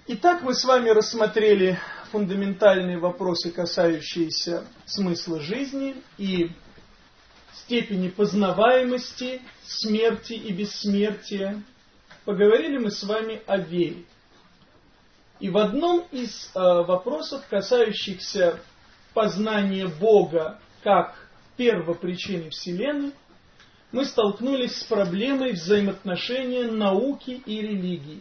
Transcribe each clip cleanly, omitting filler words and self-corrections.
Итак, мы с вами рассмотрели фундаментальные вопросы, касающиеся смысла жизни и степени познаваемости, смерти и бессмертия. Поговорили мы с вами о вере. И в одном из вопросов, касающихся познания Бога как первопричины Вселенной, мы столкнулись с проблемой взаимоотношения науки и религии.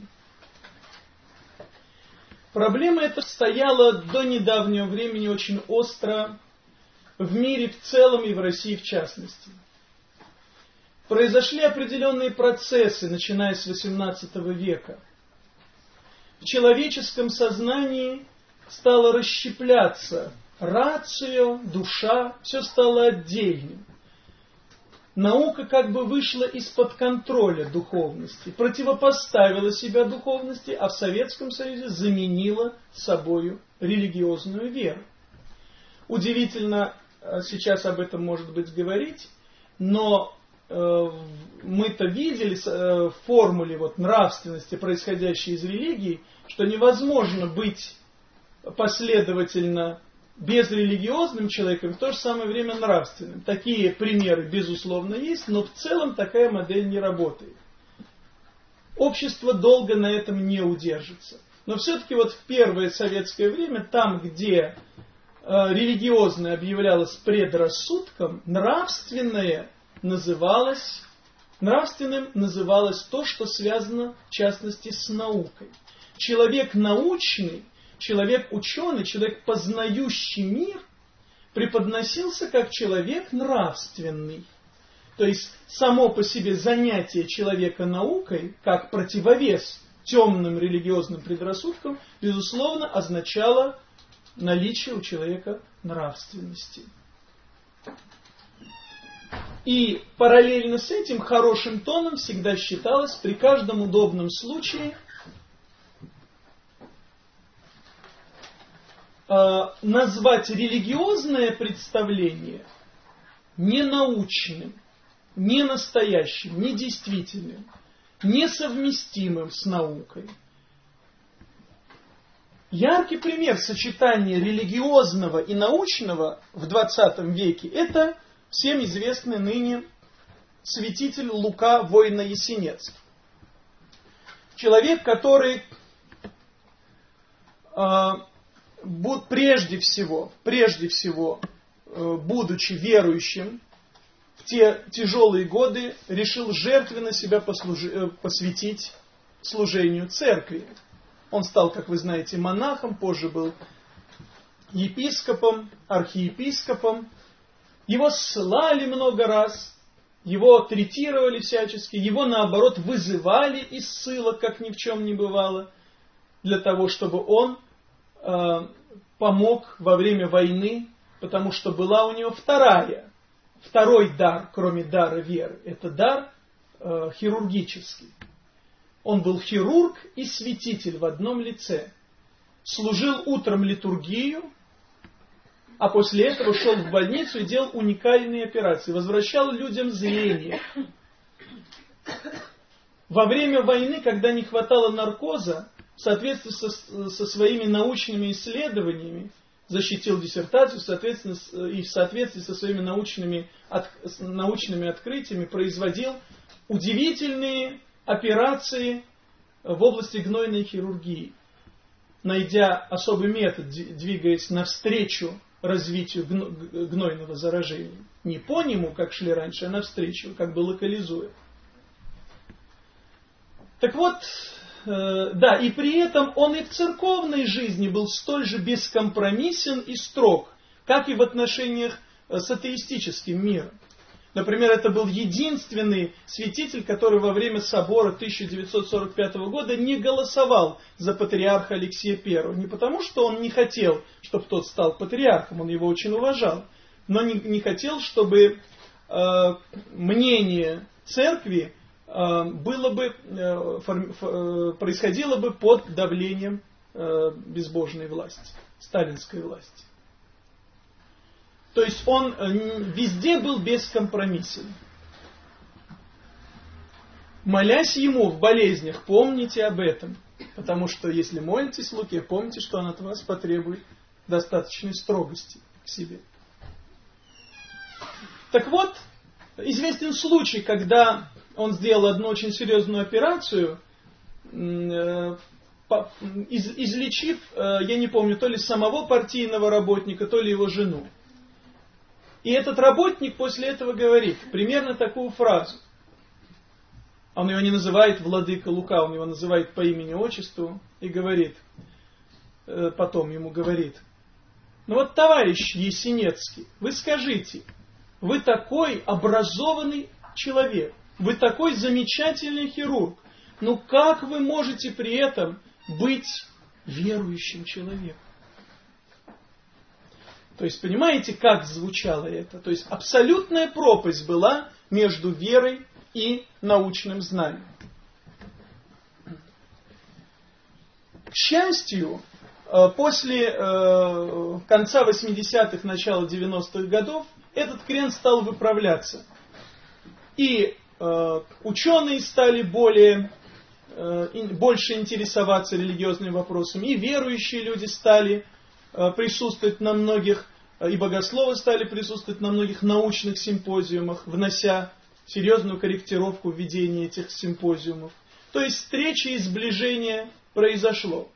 Проблема эта стояла до недавнего времени очень остро в мире в целом и в России в частности. Произошли определенные процессы, начиная с XVIII века. В человеческом сознании стало расщепляться рацио, душа, все стало отдельным. Наука как бы вышла из-под контроля духовности, противопоставила себя духовности, а в Советском Союзе заменила собою религиозную веру. Удивительно сейчас об этом, может быть, говорить, но мы-то видели в формуле нравственности, происходящей из религии, что невозможно быть последовательно безрелигиозным человеком, в то же самое время нравственным. Такие примеры, безусловно, есть, но в целом такая модель не работает. Общество долго на этом не удержится. Но все-таки в первое советское время, там, где религиозное объявлялось предрассудком, нравственным называлось то, что связано, в частности, с наукой. Человек научный, человек ученый, человек, познающий мир, преподносился как человек нравственный. То есть само по себе занятие человека наукой, как противовес темным религиозным предрассудкам, безусловно, означало наличие у человека нравственности. И параллельно с этим хорошим тоном всегда считалось при каждом удобном случае назвать религиозное представление ненаучным, ненастоящим, недействительным, несовместимым с наукой. Яркий пример сочетания религиозного и научного в XX веке – это всем известный ныне святитель Лука Войно-Ясенецкий. Человек, который прежде всего, будучи верующим, в те тяжелые годы решил жертвенно себя посвятить служению церкви. Он стал, как вы знаете, монахом, позже был епископом, архиепископом. Его ссылали много раз, его третировали всячески, его, наоборот, вызывали из ссылок, как ни в чем не бывало, для того, чтобы он помог во время войны, потому что была у него второй дар, кроме дара веры. Это дар хирургический. Он был хирург и святитель в одном лице. Служил утром литургию, а после этого шел в больницу и делал уникальные операции. Возвращал людям зрение. Во время войны, когда не хватало наркоза, в соответствии со своими научными исследованиями, защитил диссертацию, и в соответствии со своими научными открытиями производил удивительные операции в области гнойной хирургии, найдя особый метод, двигаясь навстречу развитию гнойного заражения. Не по нему, как шли раньше, а навстречу, как бы локализуя. Так вот, да, и при этом он и в церковной жизни был столь же бескомпромиссен и строг, как и в отношениях с атеистическим миром. Например, это был единственный святитель, который во время собора 1945 года не голосовал за патриарха Алексия I. Не потому, что он не хотел, чтобы тот стал патриархом, он его очень уважал, но не хотел, чтобы мнение церкви происходило бы под давлением безбожной власти, сталинской власти. То есть он везде был бескомпромиссен. Молясь ему в болезнях, помните об этом. Потому что если молитесь Луке, помните, что он от вас потребует достаточной строгости к себе. Так вот, известен случай, когда он сделал одну очень серьезную операцию, излечив, я не помню, то ли самого партийного работника, то ли его жену. И этот работник после этого говорит примерно такую фразу. Он его не называет владыка Лука, он его называет по имени-отчеству и говорит, потом ему говорит: ну вот, товарищ Есенецкий, вы скажите, вы такой образованный человек, вы такой замечательный хирург, ну как вы можете при этом быть верующим человеком? То есть, понимаете, как звучало это? То есть, абсолютная пропасть была между верой и научным знанием. К счастью, после конца 80-х, начала 90-х годов этот крен стал выправляться. И ученые стали больше интересоваться религиозными вопросами, и верующие люди стали присутствовать на многих, и богословы стали присутствовать на многих научных симпозиумах, внося серьезную корректировку в ведении этих симпозиумов. То есть встреча и сближение произошло.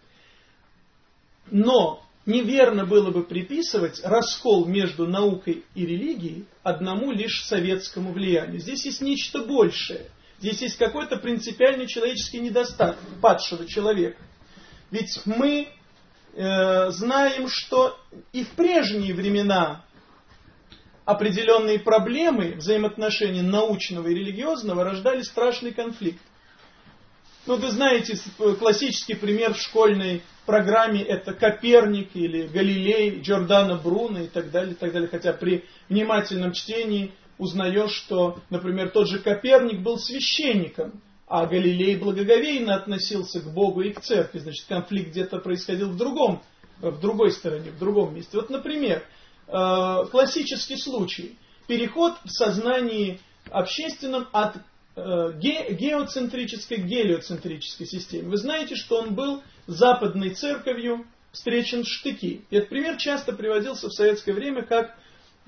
Но неверно было бы приписывать раскол между наукой и религией одному лишь советскому влиянию. Здесь есть нечто большее. Здесь есть какой-то принципиальный человеческий недостаток падшего человека. Ведь мы знаем, что и в прежние времена определенные проблемы взаимоотношений научного и религиозного рождали страшный конфликт. Ну, вы знаете, классический пример в школьной программе — это Коперник или Галилей, Джордано Бруно и так далее, так далее. Хотя при внимательном чтении узнаешь, что, например, тот же Коперник был священником, а Галилей благоговейно относился к Богу и к церкви. Значит, конфликт где-то происходил в другой стороне, в другом месте. Вот, например, классический случай. Переход в сознании общественном от геоцентрической к гелиоцентрической системе. Вы знаете, что он был западной церковью встречен в штыки. И этот пример часто приводился в советское время как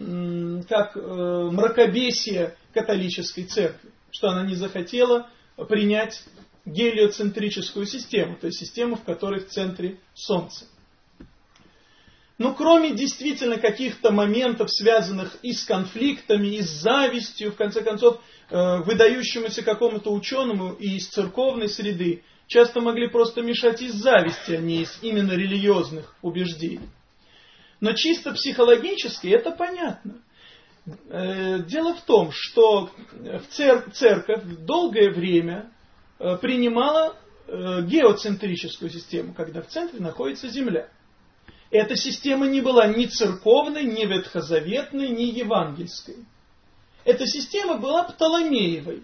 мракобесие католической церкви, что она не захотела принять гелиоцентрическую систему, то есть систему, в которой в центре Солнце. Но кроме действительно каких-то моментов, связанных и с конфликтами, и с завистью, в конце концов, выдающемуся какому-то ученому и из церковной среды, часто могли просто мешать из зависти, а не из именно религиозных убеждений. Но чисто психологически это понятно. Дело в том, что церковь долгое время принимала геоцентрическую систему, когда в центре находится Земля. Эта система не была ни церковной, ни ветхозаветной, ни евангельской. Эта система была Птоломеевой.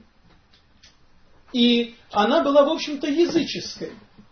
И она была, в общем-то, языческой.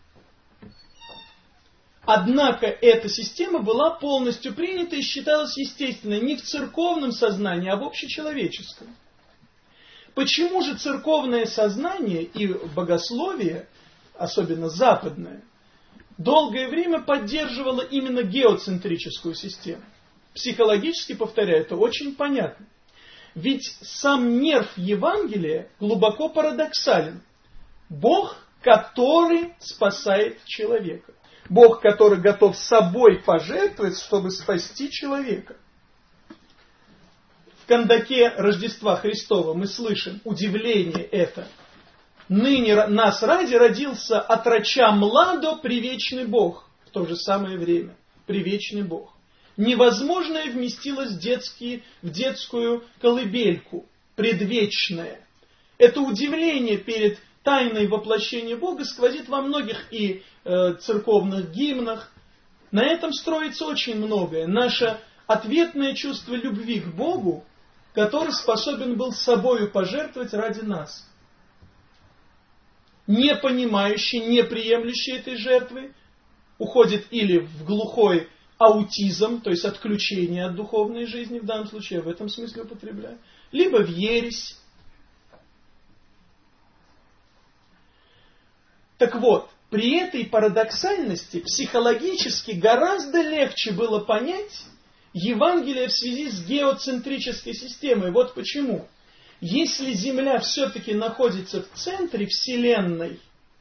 Однако эта система была полностью принята и считалась естественной не в церковном сознании, а в общечеловеческом. Почему же церковное сознание и богословие, особенно западное, долгое время поддерживало именно геоцентрическую систему? Психологически, повторяю, это очень понятно. Ведь сам нерв Евангелия глубоко парадоксален. Бог, который спасает человека. Бог, который готов собой пожертвовать, чтобы спасти человека. В кандаке Рождества Христова мы слышим удивление это. Ныне нас ради родился отроча младо привечный Бог. В то же самое время. Привечный Бог. Невозможное вместилось в детскую колыбельку. Предвечное. Это удивление перед тайной воплощения Бога сквозит во многих и церковных гимнах. На этом строится очень многое. Наше ответное чувство любви к Богу, который способен был собою пожертвовать ради нас. Не понимающий, не приемлющий этой жертвы, уходит или в глухой аутизм, то есть отключение от духовной жизни, в данном случае я в этом смысле употребляю, либо в ересь. Так вот, при этой парадоксальности психологически гораздо легче было понять Евангелие в связи с геоцентрической системой. Вот почему. Если Земля все-таки находится в центре Вселенной,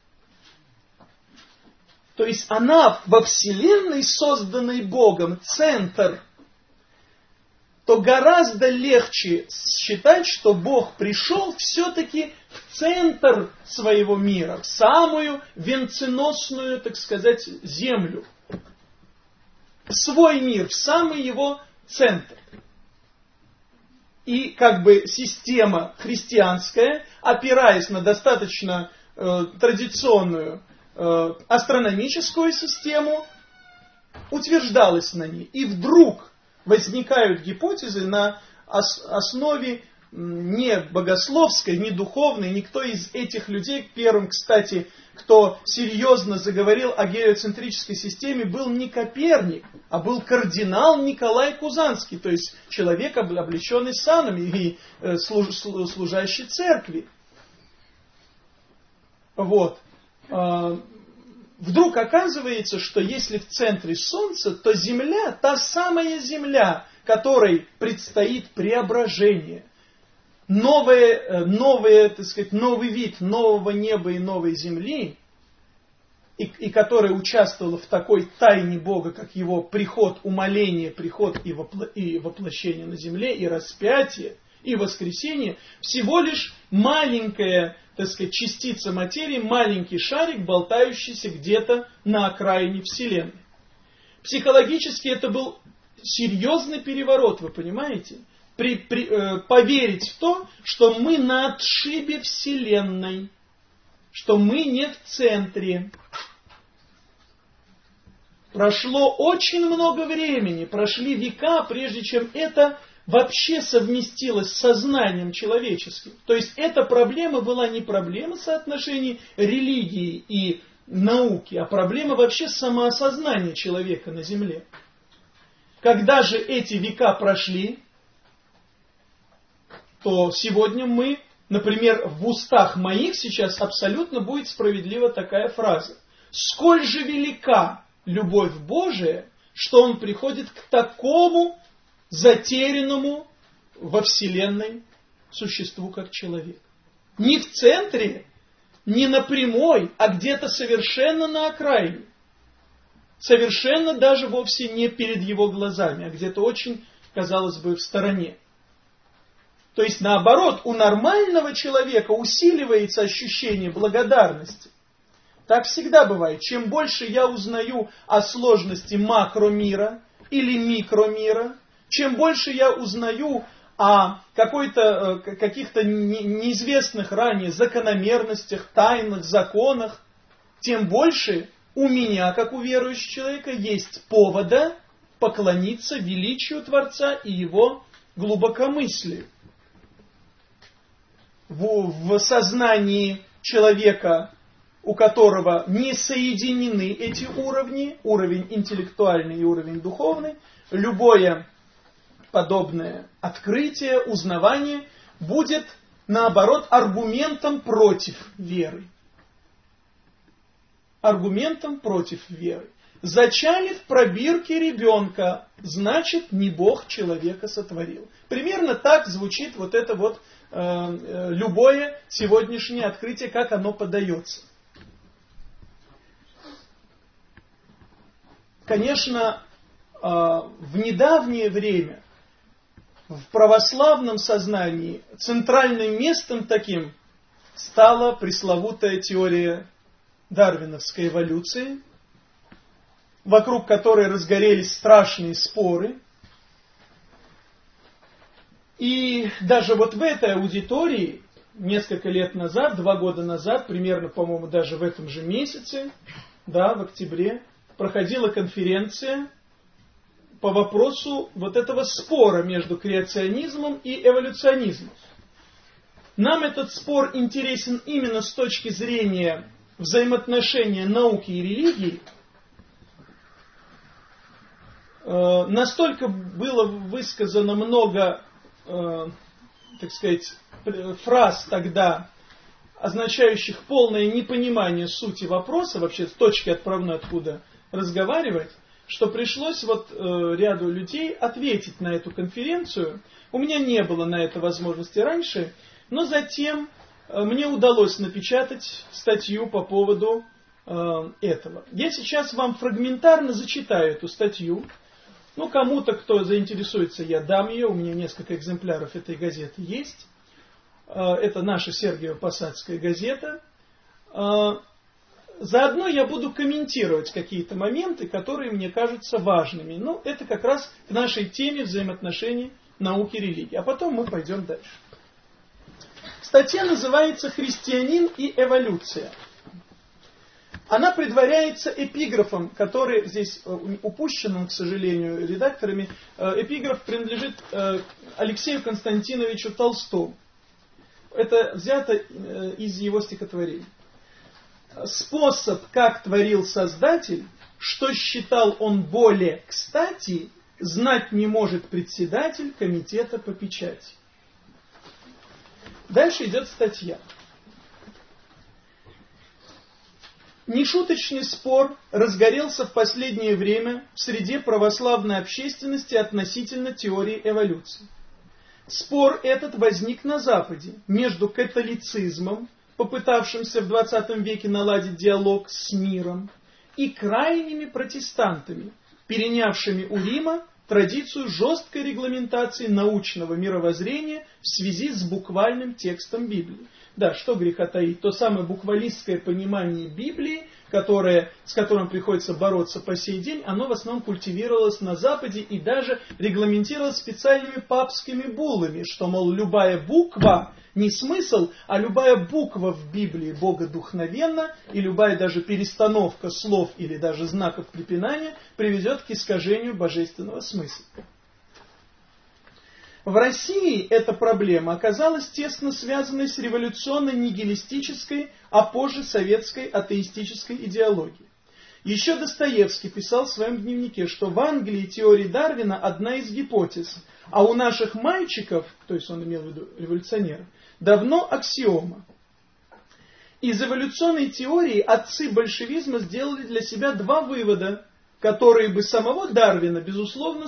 то есть она во Вселенной, созданной Богом, центр, то гораздо легче считать, что Бог пришел все-таки в центр своего мира, в самую венценосную, так сказать, землю. В свой мир, в самый его центр. И как бы система христианская, опираясь на достаточно традиционную астрономическую систему, утверждалась на ней. И вдруг возникают гипотезы на основе не богословской, не духовной. Никто из этих людей, первым, кстати, кто серьезно заговорил о геоцентрической системе, был не Коперник, а был кардинал Николай Кузанский, то есть человек, облеченный санами и служащий церкви. Вот. Вдруг оказывается, что если в центре Солнца, то Земля, та самая Земля, которой предстоит преображение, так сказать, новый вид нового неба и новой земли, и которая участвовала в такой тайне Бога, как его приход, умоление, приход и воплощение на земле, и распятие, и воскресение, всего лишь маленькая, так сказать, частица материи, маленький шарик, болтающийся где-то на окраине Вселенной. Психологически это был серьезный переворот, вы понимаете? Поверить в то, что мы на отшибе Вселенной, что мы не в центре. Прошло очень много времени, прошли века, прежде чем это вообще совместилось с сознанием человеческим. То есть эта проблема была не проблема соотношений религии и науки, а проблема вообще самоосознания человека на Земле. Когда же эти века прошли, то сегодня мы, например, в устах моих сейчас абсолютно будет справедлива такая фраза. «Сколь же велика любовь Божия, что Он приходит к такому затерянному во Вселенной существу, как человек». Не в центре, не на прямой, а где-то совершенно на окраине. Совершенно даже вовсе не перед его глазами, а где-то очень, казалось бы, в стороне. То есть, наоборот, у нормального человека усиливается ощущение благодарности. Так всегда бывает. Чем больше я узнаю о сложности макромира или микромира, чем больше я узнаю о каких-то неизвестных ранее закономерностях, тайнах, законах, тем больше у меня, как у верующего человека, есть повода поклониться величию Творца и Его глубокомыслию. В сознании человека, у которого не соединены эти уровни, уровень интеллектуальный и уровень духовный, любое подобное открытие, узнавание будет, наоборот, аргументом против веры. Аргументом против веры. Зачали в пробирке ребенка, значит, не Бог человека сотворил. Примерно так звучит вот это вот любое сегодняшнее открытие, как оно подается. Конечно, в недавнее время в православном сознании центральным местом таким стала пресловутая теория дарвиновской эволюции, вокруг которой разгорелись страшные споры. И даже вот в этой аудитории несколько лет назад, 2 года назад, примерно, по-моему, даже в этом же месяце, да, в октябре, проходила конференция по вопросу вот этого спора между креационизмом и эволюционизмом. Нам этот спор интересен именно с точки зрения взаимоотношения науки и религии. Настолько было высказано много, так сказать, фраз тогда означающих полное непонимание сути вопроса, вообще с точки отправной, откуда разговаривать, что пришлось ряду людей ответить на эту конференцию. У меня не было на это возможности раньше, но затем мне удалось напечатать статью по поводу этого. Я сейчас вам фрагментарно зачитаю эту статью. Кому-то, кто заинтересуется, я дам ее. У меня несколько экземпляров этой газеты есть. Это наша Сергиево-Посадская газета. Заодно я буду комментировать какие-то моменты, которые мне кажутся важными. Это как раз к нашей теме взаимоотношений науки и религии. А потом мы пойдем дальше. Статья называется «Христианин и эволюция». Она предваряется эпиграфом, который здесь упущен, к сожалению, редакторами. Эпиграф принадлежит Алексею Константиновичу Толстому. Это взято из его стихотворений. «Способ, как творил Создатель, что считал он более кстати, знать не может председатель комитета по печати». Дальше идет статья. Нешуточный спор разгорелся в последнее время в среде православной общественности относительно теории эволюции. Спор этот возник на Западе между католицизмом, попытавшимся в 20 веке наладить диалог с миром, и крайними протестантами, перенявшими у Рима традицию жесткой регламентации научного мировоззрения в связи с буквальным текстом Библии. Да, что греха таить, то самое буквалистское понимание Библии, с которым приходится бороться по сей день, оно в основном культивировалось на Западе и даже регламентировалось специальными папскими буллами, что, мол, любая буква, не смысл, а любая буква в Библии богодухновенна, и любая даже перестановка слов или даже знаков препинания приведет к искажению божественного смысла. В России эта проблема оказалась тесно связанной с революционно-нигилистической, а позже советской атеистической идеологией. Еще Достоевский писал в своем дневнике, что в Англии теория Дарвина одна из гипотез, а у наших мальчиков, то есть он имел в виду революционеров, давно аксиома. Из эволюционной теории отцы большевизма сделали для себя два вывода, которые бы самого Дарвина, безусловно,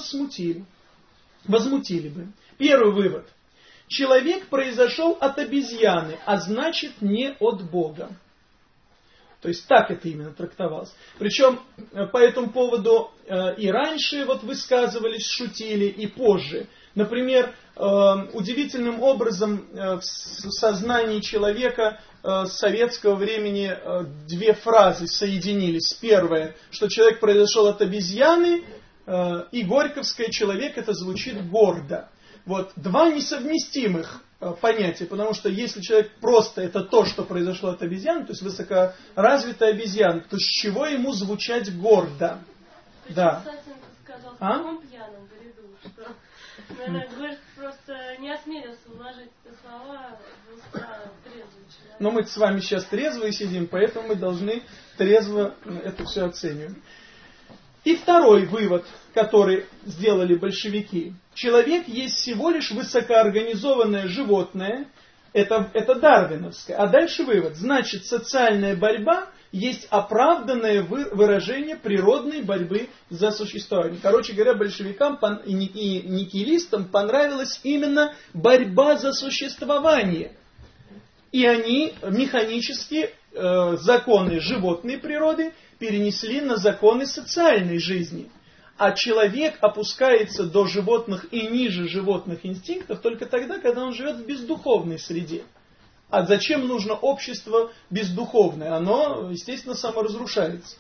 возмутили бы. Первый вывод. Человек произошел от обезьяны, а значит не от Бога. То есть так это именно трактовалось. Причем по этому поводу и раньше высказывались, шутили, и позже. Например, удивительным образом в сознании человека с советского времени две фразы соединились. Первое, что человек произошел от обезьяны, и горьковское «человек» это звучит гордо. Два несовместимых понятия, потому что если человек просто это то, что произошло от обезьяны, то есть высокоразвитая обезьяна, то с чего ему звучать гордо? Да. Сказал, в таком пьяном бреду, что, наверное, Горький просто не осмелился вложить эти слова в уста трезвого человека. Но мы с вами сейчас трезвые сидим, поэтому мы должны трезво это все оценивать. И второй вывод, который сделали большевики. Человек есть всего лишь высокоорганизованное животное, это дарвиновское. А дальше вывод. Значит, социальная борьба есть оправданное выражение природной борьбы за существование. Короче говоря, большевикам и нигилистам понравилась именно борьба за существование. И они механически законы животной природы перенесли на законы социальной жизни. А человек опускается до животных и ниже животных инстинктов только тогда, когда он живет в бездуховной среде. А зачем нужно общество бездуховное? Оно, естественно, саморазрушается.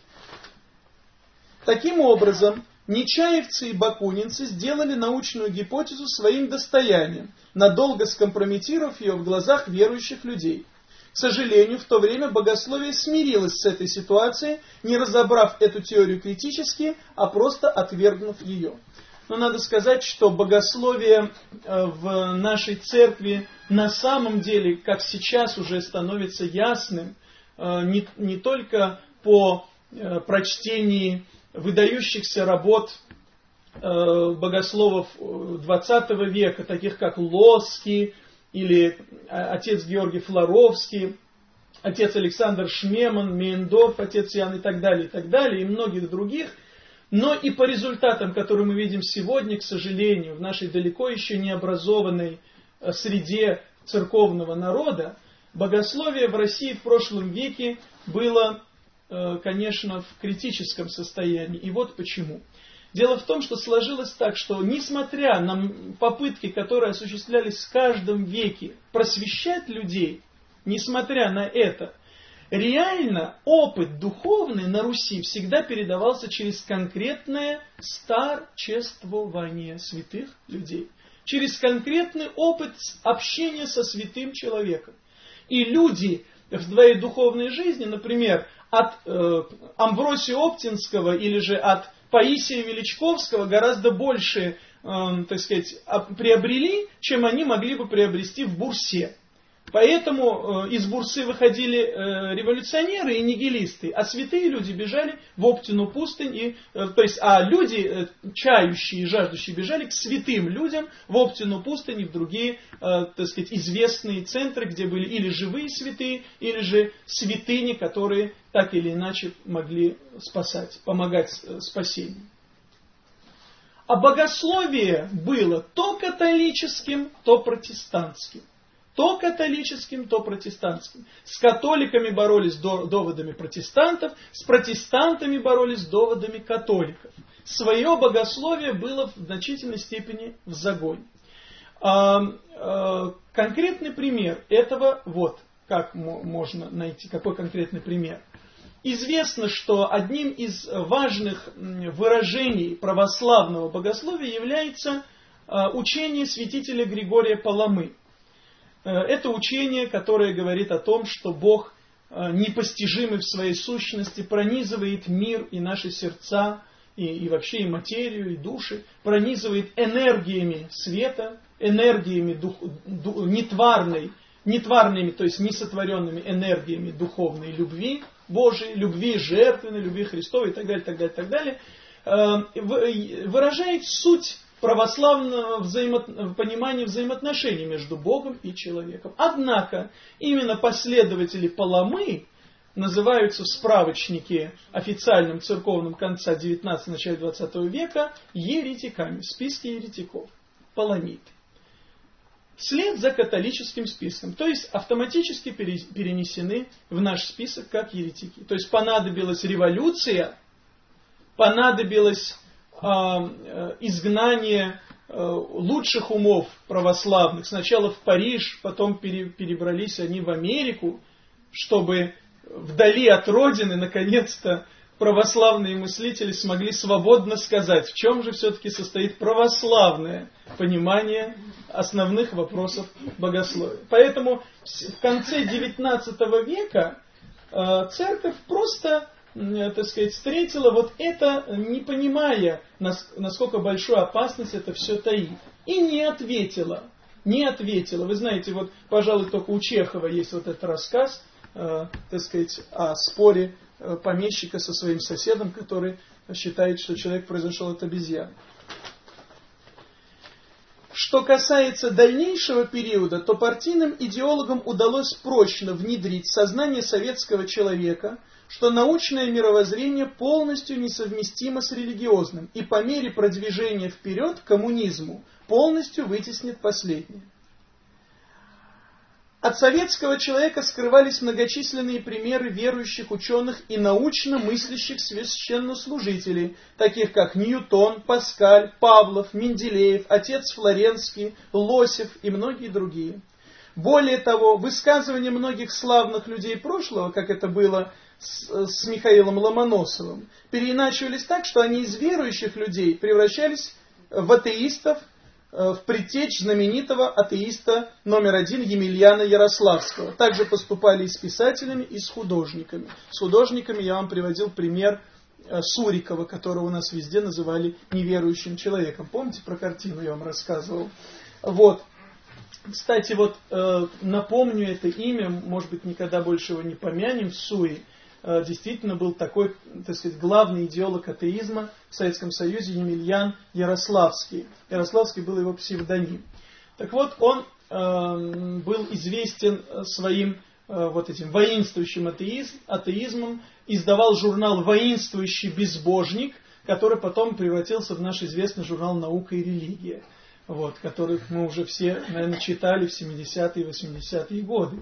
Таким образом, нечаевцы и бакунинцы сделали научную гипотезу своим достоянием, надолго скомпрометировав ее в глазах верующих людей. К сожалению, в то время богословие смирилось с этой ситуацией, не разобрав эту теорию критически, а просто отвергнув ее. Но надо сказать, что богословие в нашей церкви на самом деле, как сейчас уже становится ясным, не только по прочтении выдающихся работ богословов XX века, таких как Лоски, или отец Георгий Флоровский, отец Александр Шмеман, Мейндорф, отец Иоанн и так далее, и многих других. Но и по результатам, которые мы видим сегодня, к сожалению, в нашей далеко еще не образованной среде церковного народа, богословие в России в прошлом веке было, конечно, в критическом состоянии. И вот почему. Дело в том, что сложилось так, что несмотря на попытки, которые осуществлялись в каждом веке просвещать людей, несмотря на это, реально опыт духовный на Руси всегда передавался через конкретное старчествование святых людей. Через конкретный опыт общения со святым человеком. И люди в своей духовной жизни, например, от Амвросия Оптинского или же от Паисия Величковского гораздо больше, приобрели, чем они могли бы приобрести в Бурсе. Поэтому из Бурсы выходили революционеры и нигилисты, а святые люди бежали в Оптину пустынь, а люди, чающие и жаждущие, бежали к святым людям в Оптину пустынь и в другие, известные центры, где были или живые святые, или же святыни, которые так или иначе могли спасать, помогать спасению. А богословие было то католическим, то протестантским. То католическим, то протестантским. С католиками боролись доводами протестантов, с протестантами боролись доводами католиков. Свое богословие было в значительной степени в загоне. Конкретный пример этого, вот как можно найти, какой конкретный пример. Известно, что одним из важных выражений православного богословия является учение святителя Григория Паламы. Это учение, которое говорит о том, что Бог, непостижимый в своей сущности, пронизывает мир и наши сердца, и вообще и материю, и души, пронизывает энергиями света, энергиями нетварными, то есть несотворенными энергиями духовной любви Божией, любви жертвенной, любви Христовой и так далее, так далее, так далее, выражает суть православного понимания взаимоотношений между Богом и человеком. Однако, именно последователи Паламы называются в справочнике официальном церковном конца 19 начала 20 века еретиками, в списке еретиков, паламиты. Вслед за католическим списком, то есть автоматически перенесены в наш список как еретики. То есть понадобилась революция, понадобилось изгнание лучших умов православных. Сначала в Париж, потом перебрались они в Америку, чтобы вдали от родины, наконец-то, православные мыслители смогли свободно сказать, в чем же все-таки состоит православное понимание основных вопросов богословия. Поэтому в конце XIX века церковь просто, встретила вот это, не понимая, насколько большую опасность это все таит. И не ответила. Вы знаете, вот, пожалуй, только у Чехова есть вот этот рассказ, о споре помещика со своим соседом, который считает, что человек произошел от обезьяны. Что касается дальнейшего периода, то партийным идеологам удалось прочно внедрить в сознание советского человека, что научное мировоззрение полностью несовместимо с религиозным и по мере продвижения вперед к коммунизму полностью вытеснит последнее. От советского человека скрывались многочисленные примеры верующих ученых и научно мыслящих священнослужителей, таких как Ньютон, Паскаль, Павлов, Менделеев, отец Флоренский, Лосев и многие другие. Более того, высказывания многих славных людей прошлого, как это было с Михаилом Ломоносовым, переиначивались так, что они из верующих людей превращались в атеистов, в предтечь знаменитого атеиста номер 1 Емельяна Ярославского. Также поступали и с писателями, и с художниками. С художниками я вам приводил пример Сурикова, которого у нас везде называли неверующим человеком. Помните, про картину я вам рассказывал? Вот. Кстати, вот напомню это имя, может быть, никогда больше его не помянем, Суи. Действительно был такой, главный идеолог атеизма в Советском Союзе Емельян Ярославский. Ярославский был его псевдоним. Так вот, он был известен своим вот этим воинствующим атеизмом, издавал журнал «Воинствующий безбожник», который потом превратился в наш известный журнал «Наука и религия», вот, который мы уже все, наверное, читали в 70-е и 80-е годы.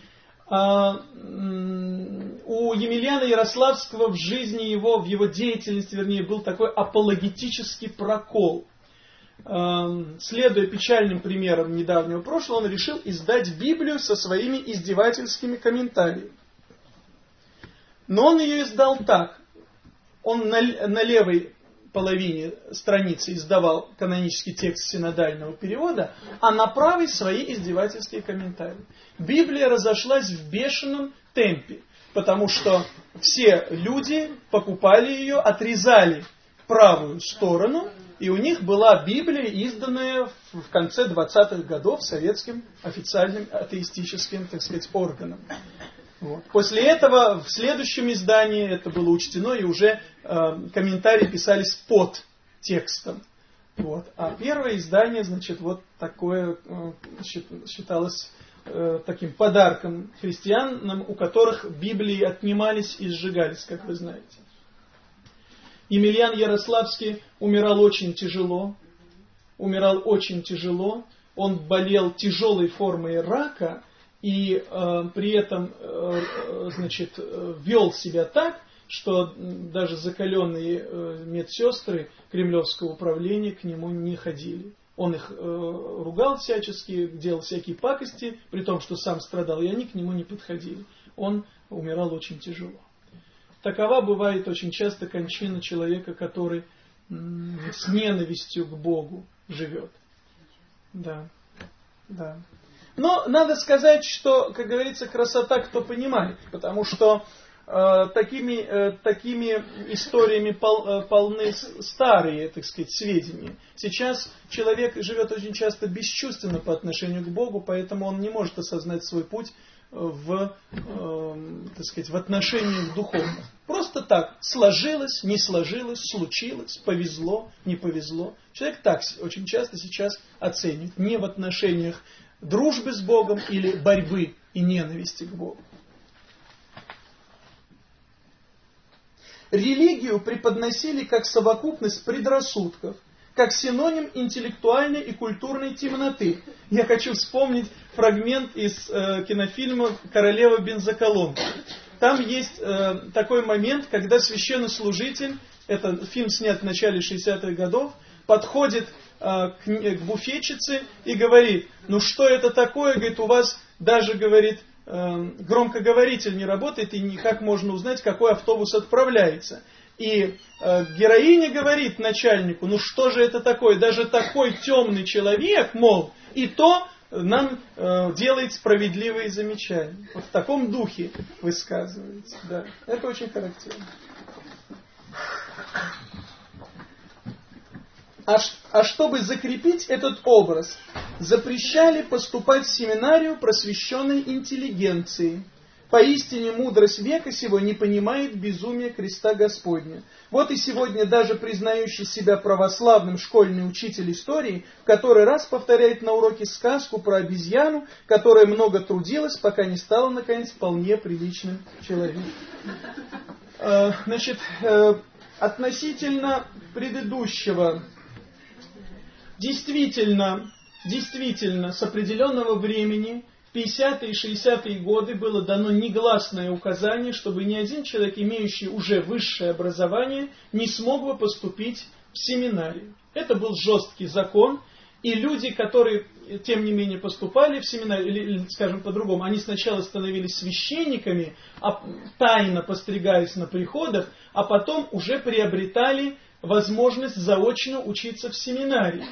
У Емельяна Ярославского в жизни его, в его деятельности, вернее, был такой апологетический прокол. Следуя печальным примерам недавнего прошлого, он решил издать Библию со своими издевательскими комментариями. Но он ее издал так. Он на левой половине страницы издавал канонический текст синодального перевода, а на правой свои издевательские комментарии. Библия разошлась в бешеном темпе, потому что все люди покупали ее, отрезали правую сторону, и у них была Библия, изданная в конце 20-х годов советским официальным атеистическим, так сказать, органом. Вот. После этого в следующем издании это было учтено, и уже комментарии писались под текстом. Вот. А первое издание, значит, вот такое считалось таким подарком христианам, у которых Библии отнимались и сжигались, как вы знаете. Емельян Ярославский умирал очень тяжело. Он болел тяжелой формой рака и при этом, значит, вел себя так, что даже закаленные медсестры кремлевского управления к нему не ходили. Он их ругал всячески, делал всякие пакости, при том, что сам страдал, и они к нему не подходили. Он умирал очень тяжело. Такова бывает очень часто кончина человека, который с ненавистью к Богу живет. Да. Но надо сказать, что, как говорится, красота кто понимает, потому что такими историями полны старые, так сказать, сведения. Сейчас человек живет очень часто бесчувственно по отношению к Богу, поэтому он не может осознать свой путь так сказать, в отношениях духовных. Просто так. Сложилось, не сложилось, случилось, повезло, не повезло. Человек так очень часто сейчас оценивает. Не в отношениях дружбы с Богом или борьбы и ненависти к Богу. Религию преподносили как совокупность предрассудков, как синоним интеллектуальной и культурной темноты. Я хочу вспомнить фрагмент из кинофильма «Королева бензоколонки». Там есть такой момент, когда священнослужитель, это фильм снят в начале 60-х годов, подходит к буфетчице и говорит: ну что это такое, говорит, у вас даже, говорит, громкоговоритель не работает, и никак можно узнать, какой автобус отправляется. И героиня говорит начальнику: ну что же это такое, даже такой темный человек, мол, и то нам делает справедливые замечания. Вот в таком духе высказывается. Да. Это очень характерно. А чтобы закрепить этот образ, запрещали поступать в семинарию просвещенной интеллигенции. Поистине мудрость века сего не понимает безумия креста Господня. Вот и сегодня даже признающий себя православным школьный учитель истории в который раз повторяет на уроке сказку про обезьяну, которая много трудилась, пока не стала, наконец, вполне приличным человеком. Значит, относительно предыдущего, действительно, с определенного времени, в 50-е и 60-е годы было дано негласное указание, чтобы ни один человек, имеющий уже высшее образование, не смог бы поступить в семинарию. Это был жесткий закон, и люди, которые, тем не менее, поступали в семинарию, или, скажем по-другому, они сначала становились священниками, тайно постригаясь на приходах, а потом уже приобретали возможность заочно учиться в семинарии.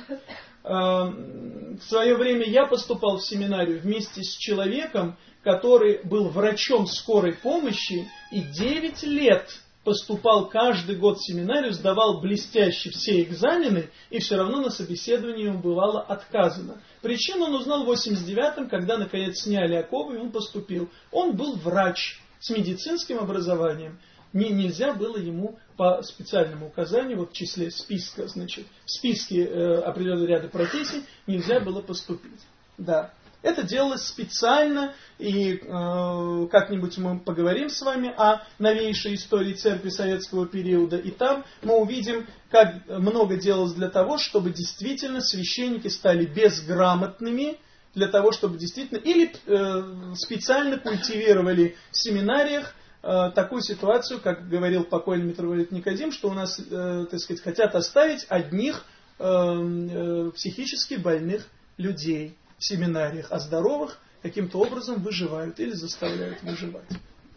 В свое время я поступал в семинарию вместе с человеком, который был врачом скорой помощи и 9 лет поступал каждый год в семинарию, сдавал блестяще все экзамены, и все равно на собеседовании ему бывало отказано. Причину он узнал в 89-м, когда наконец сняли оковы, и он поступил. Он был врач с медицинским образованием. Нельзя было ему по специальному указанию, вот в числе списка, значит, в списке определенного ряда профессий нельзя было поступить. Да. Это делалось специально, и как-нибудь мы поговорим с вами о новейшей истории церкви советского периода, и там мы увидим, как много делалось для того, чтобы действительно священники стали безграмотными, для того, чтобы действительно, или специально культивировали в семинариях такую ситуацию, как говорил покойный митрополит Никодим, что у нас, так сказать, хотят оставить одних психически больных людей в семинариях, а здоровых каким-то образом выживают или заставляют выживать.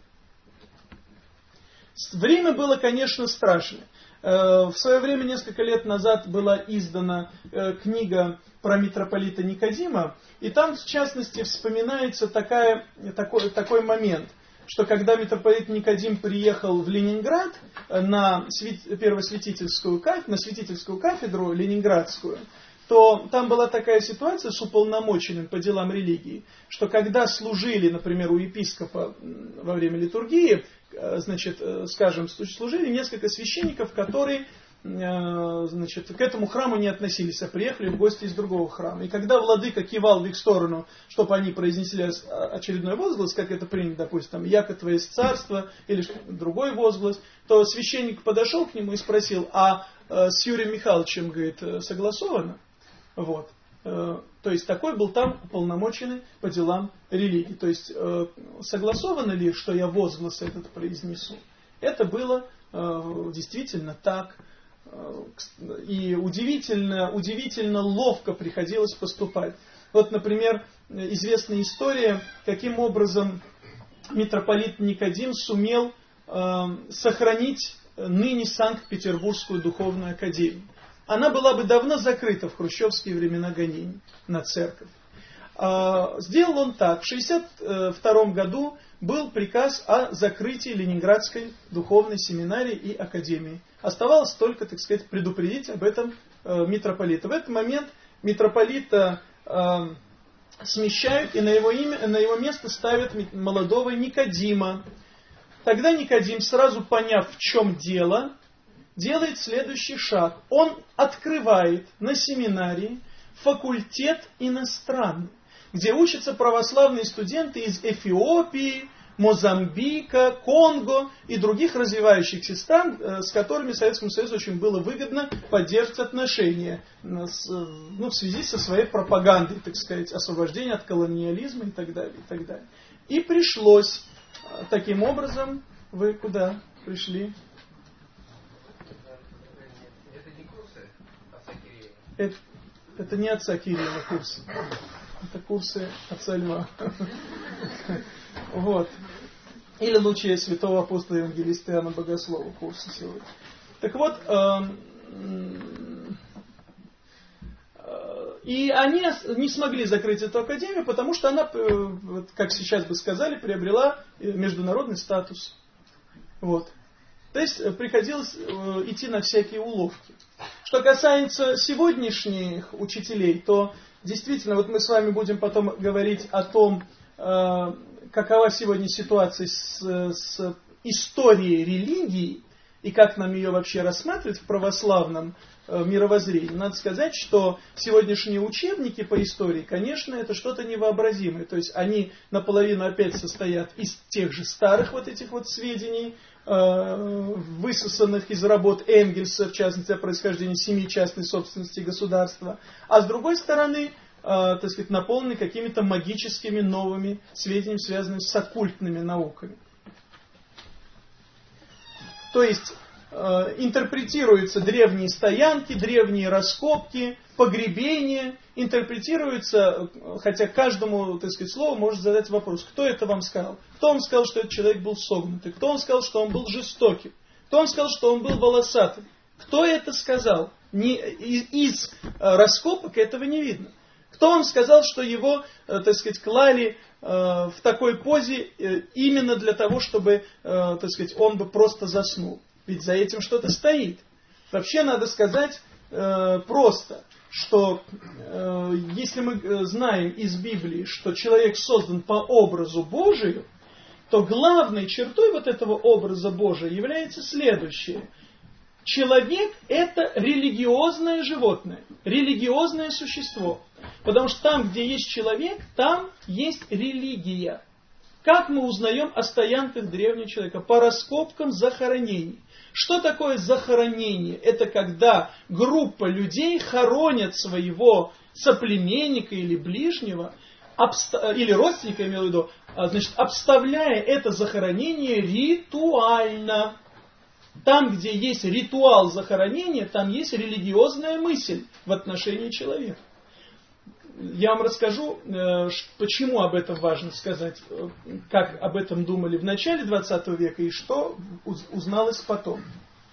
Время было, конечно, страшное. В свое время, несколько лет назад, была издана книга про митрополита Никодима, и там, в частности, вспоминается такой момент, что когда митрополит Никодим приехал в Ленинград на святительскую кафедру ленинградскую, то там была такая ситуация с уполномоченным по делам религии, что когда служили, например, у епископа во время литургии, значит, скажем, служили несколько священников, которые, значит, к этому храму не относились, а приехали в гости из другого храма. И когда владыка кивал в их сторону, чтобы они произнесли очередной возглас, как это принято, допустим, «Яко твое есть царство», или другой возглас, то священник подошел к нему и спросил: а с Юрием Михайловичем, говорит, согласовано? Вот. То есть такой был там уполномоченный по делам религии. То есть согласовано ли, что я возглас этот произнесу? Это было действительно так. И удивительно ловко приходилось поступать. Вот, например, известная история, каким образом митрополит Никодим сумел сохранить ныне Санкт-Петербургскую духовную академию. Она была бы давно закрыта в хрущевские времена гонений на церковь. Сделал он так. В 1962 году был приказ о закрытии Ленинградской духовной семинарии и академии. Оставалось только, так сказать, предупредить об этом митрополита. В этот момент митрополита смещают и на его место ставят молодого Никодима. Тогда Никодим, сразу поняв, в чем дело, делает следующий шаг. Он открывает на семинарии факультет иностранный, где учатся православные студенты из Эфиопии, Мозамбика, Конго и других развивающихся стран, с которыми Советскому Союзу очень было выгодно поддерживать отношения в связи со своей пропагандой, так сказать, освобождения от колониализма и так далее, и так далее. И пришлось таким образом. Вы куда пришли? Это не отца Кирилла курсы. Это курсы отца Льва. Вот. Или лучше святого апостола евангелиста Иоанна Богослова курсы сегодня. Так вот, и они не смогли закрыть эту академию, потому что она, как сейчас бы сказали, приобрела международный статус. Вот. То есть приходилось идти на всякие уловки. Что касается сегодняшних учителей, то действительно, вот мы с вами будем потом говорить о том, какова сегодня ситуация с историей религии и как нам ее вообще рассматривать в православном мировоззрении. Надо сказать, что сегодняшние учебники по истории, конечно, это что-то невообразимое. То есть они наполовину опять состоят из тех же старых вот этих вот сведений, высосанных из работ Энгельса, в частности, о происхождении 7 частной собственности государства. А с другой стороны, так сказать, наполнены какими-то магическими новыми сведениями, связанными с оккультными науками. То есть интерпретируются древние стоянки, древние раскопки, погребения, интерпретируются, хотя каждому, так сказать, слову может задать вопрос: кто это вам сказал? Кто вам сказал, что этот человек был согнутый? Кто вам сказал, что он был жестоким? Кто вам сказал, что он был волосатым? Кто это сказал? Из раскопок этого не видно. Кто вам сказал, что его, так сказать, клали в такой позе именно для того, чтобы, так сказать, он бы просто заснул? Ведь за этим что-то стоит. Вообще надо сказать просто, что если мы знаем из Библии, что человек создан по образу Божию, то главной чертой вот этого образа Божия является следующее. человек – это религиозное животное, религиозное существо. Потому что там, где есть человек, там есть религия. Как мы узнаем о стоянках древнего человека? По раскопкам захоронений. Что такое захоронение? Это когда группа людей хоронят своего соплеменника или ближнего, или родственника, имею в виду, значит, обставляя это захоронение ритуально. Там, где есть ритуал захоронения, там есть религиозная мысль в отношении человека. Я вам расскажу, почему об этом важно сказать, как об этом думали в начале 20 века и что узналось потом.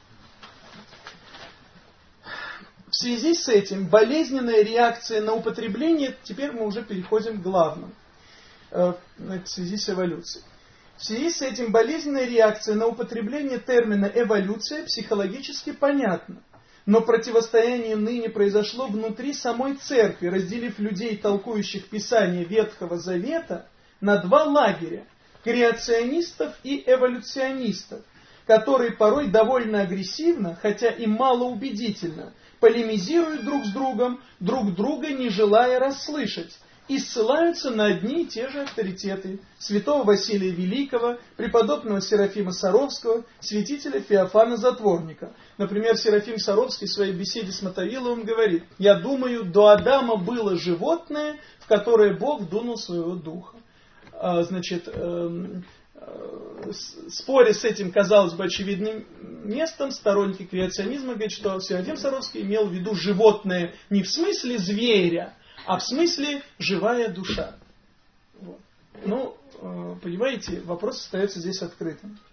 В связи с этим болезненная реакция на употребление, теперь мы уже переходим к главному, в связи с эволюцией. В связи с этим болезненная реакция на употребление термина «эволюция» психологически понятна. Но противостояние ныне произошло внутри самой церкви, разделив людей, толкующих Писание Ветхого Завета, на два лагеря – креационистов и эволюционистов, которые порой довольно агрессивно, хотя и малоубедительно, полемизируют друг с другом, друг друга не желая расслышать, и ссылаются на одни и те же авторитеты святого Василия Великого, преподобного Серафима Саровского, святителя Феофана Затворника. Например, Серафим Саровский в своей беседе с Мотовиловым говорит: «Я думаю, до Адама было животное, в которое Бог дунул своего духа». Значит, споря с этим, казалось бы, очевидным местом, сторонники креационизма говорят, что Серафим Саровский имел в виду животное не в смысле зверя, а в смысле живая душа. Вот. Ну, понимаете, вопрос остается здесь открытым.